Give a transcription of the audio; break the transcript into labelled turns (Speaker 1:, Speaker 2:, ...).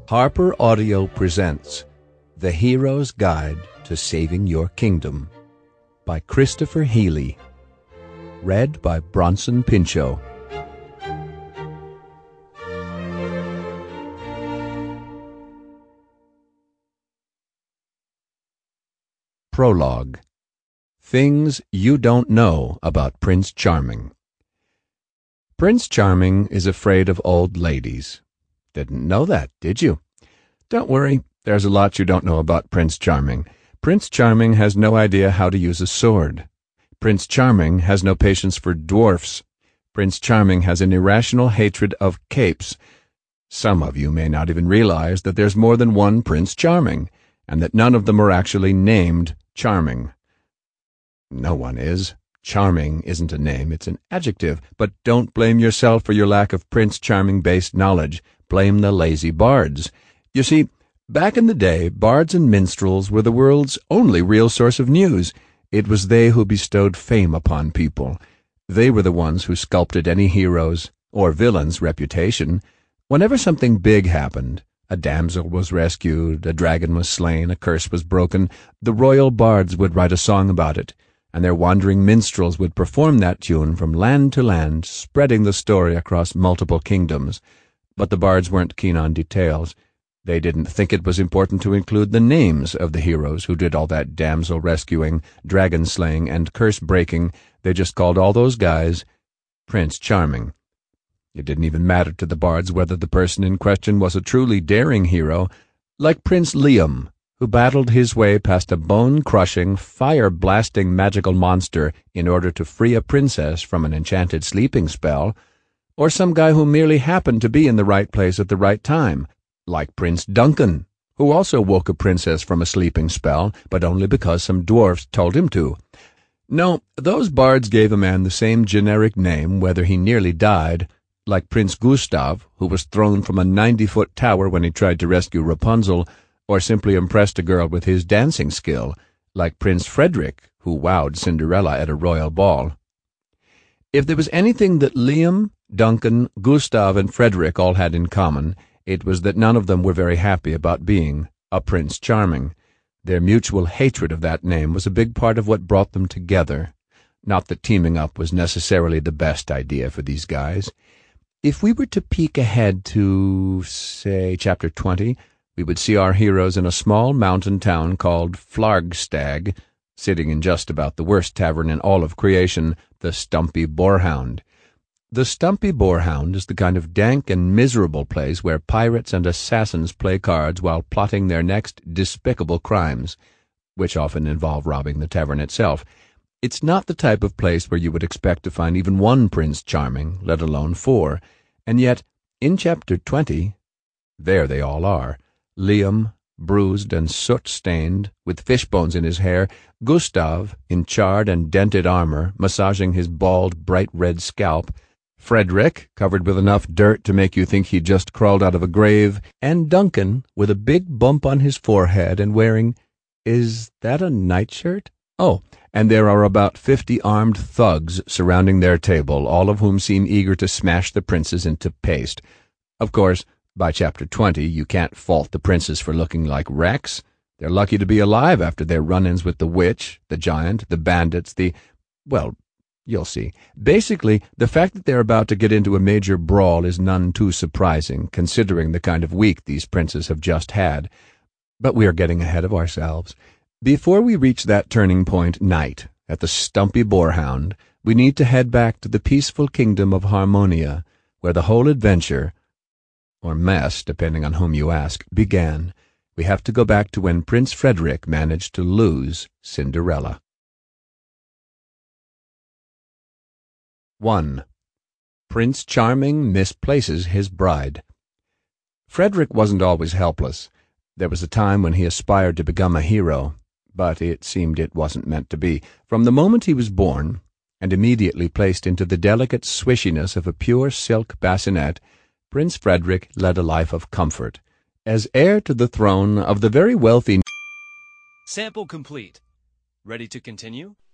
Speaker 1: Harper Audio presents The Hero's Guide to Saving Your Kingdom by Christopher Healy. Read by Bronson Pinchot. Prologue. Things You Don't Know About Prince Charming. Prince Charming is afraid of old ladies. Didn't know that, did you? Don't worry, there's a lot you don't know about Prince Charming. Prince Charming has no idea how to use a sword. Prince Charming has no patience for dwarfs. Prince Charming has an irrational hatred of capes. Some of you may not even realize that there's more than one Prince Charming, and that none of them are actually named Charming. No one is. Charming isn't a name, it's an adjective. But don't blame yourself for your lack of Prince Charming-based knowledge. Blame the lazy bards. You see, back in the day, bards and minstrels were the world's only real source of news. It was they who bestowed fame upon people. They were the ones who sculpted any hero's or villain's reputation. Whenever something big happened, a damsel was rescued, a dragon was slain, a curse was broken, the royal bards would write a song about it, and their wandering minstrels would perform that tune from land to land, spreading the story across multiple kingdoms. But the bards weren't keen on details. They didn't think it was important to include the names of the heroes who did all that damsel rescuing, dragon slaying, and curse breaking. They just called all those guys Prince Charming. It didn't even matter to the bards whether the person in question was a truly daring hero, like Prince Liam, who battled his way past a bone-crushing, fire-blasting magical monster in order to free a princess from an enchanted sleeping spell, or some guy who merely happened to be in the right place at the right time, like Prince Duncan, who also woke a princess from a sleeping spell, but only because some dwarfs told him to. No, those bards gave a man the same generic name whether he nearly died, like Prince Gustav, who was thrown from a 90-foot tower when he tried to rescue Rapunzel, or simply impressed a girl with his dancing skill, like Prince Frederick, who wowed Cinderella at a royal ball. If there was anything that Liam, Duncan, Gustav, and Frederick all had in common, it was that none of them were very happy about being a Prince Charming. Their mutual hatred of that name was a big part of what brought them together. Not that teaming up was necessarily the best idea for these guys. If we were to peek ahead to, say, Chapter 20, we would see our heroes in a small mountain town called Flargstag, sitting in just about the worst tavern in all of creation, the Stumpy Boarhound. The Stumpy Boarhound is the kind of dank and miserable place where pirates and assassins play cards while plotting their next despicable crimes, which often involve robbing the tavern itself. It's not the type of place where you would expect to find even one Prince Charming, let alone four, and yet, in Chapter 20, there they all are. Liam, bruised and soot-stained, with fishbones in his hair, Gustav, in charred and dented armor, massaging his bald, bright red scalp, Frederick, covered with enough dirt to make you think he'd just crawled out of a grave, and Duncan, with a big bump on his forehead and wearing— is that a nightshirt? Oh, and there are about 50 armed thugs surrounding their table, all of whom seem eager to smash the princes into paste. Of course, by Chapter 20, you can't fault the princes for looking like wrecks. They're lucky to be alive after their run-ins with the witch, the giant, the bandits, well, you'll see. Basically, the fact that they're about to get into a major brawl is none too surprising, considering the kind of week these princes have just had. But we are getting ahead of ourselves. Before we reach that turning point, night, at the Stumpy Boarhound, we need to head back to the peaceful kingdom of Harmonia, where the whole adventure— or mess, depending on whom you ask, began. We have to go back to when Prince Frederick managed to lose Cinderella. 1. Prince Charming misplaces his bride. Frederick wasn't always helpless. There was a time when he aspired to become a hero, but it seemed it wasn't meant to be. From the moment he was born, and immediately placed into the delicate swishiness of a pure silk bassinet, Prince Frederick led a life of comfort. As heir to the throne of the very wealthy—
Speaker 2: Sample complete. Ready to continue?